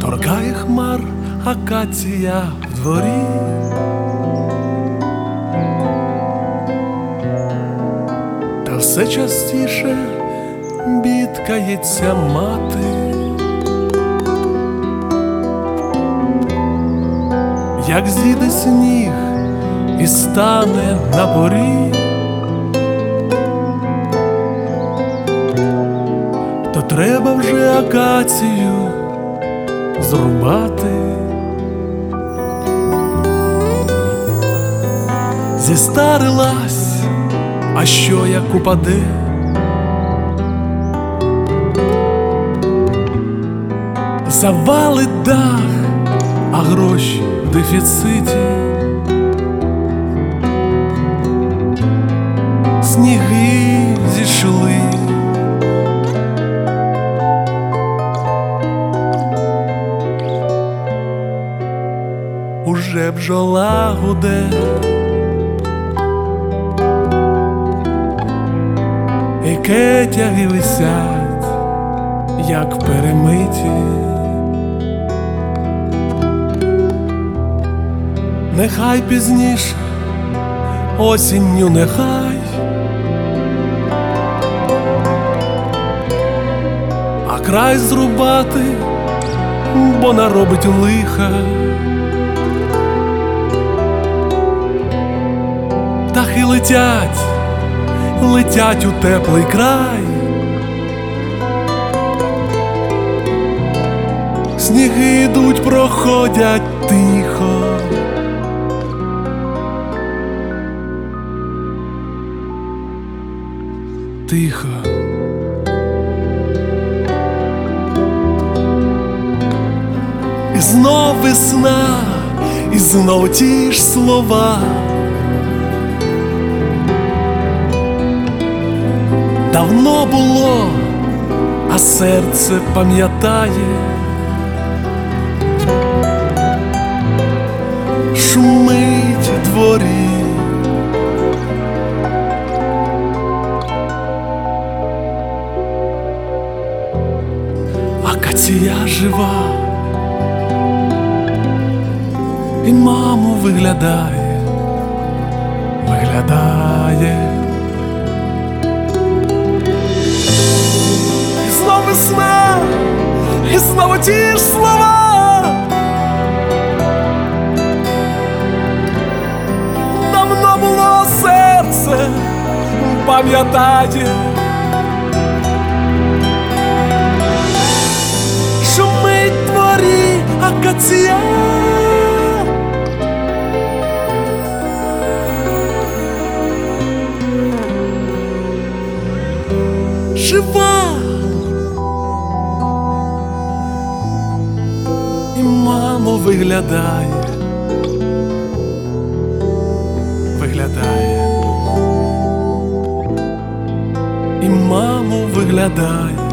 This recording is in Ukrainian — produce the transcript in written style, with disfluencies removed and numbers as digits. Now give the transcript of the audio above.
торкає хмар акація в дворі. Та все частіше бідкається мати, як зійде сніг і стане на порі, то треба вже акацію зрубати. Зістарилась, а що як упаде? Завалить дах, а гроші в дефіциті. Сніги зійшли, уже бджола гуде, і кетяги висять, як перемиті. Нехай пізніше, осінню нехай, а край зрубати, бо наробить лиха. Птахи летять, летять у теплий край, сніги йдуть, проходять тихо. Тихо. І знов весна, і знов ті ж слова. Давно було, а серце пам'ятає. Шумить в дворі, акація жива, і маму виглядає, виглядає. І знов весна, і знову ті ж слова. Давно було, серце пам'ятає. Шумить в дворі акація, жива, і маму виглядає, виглядає, і маму виглядає.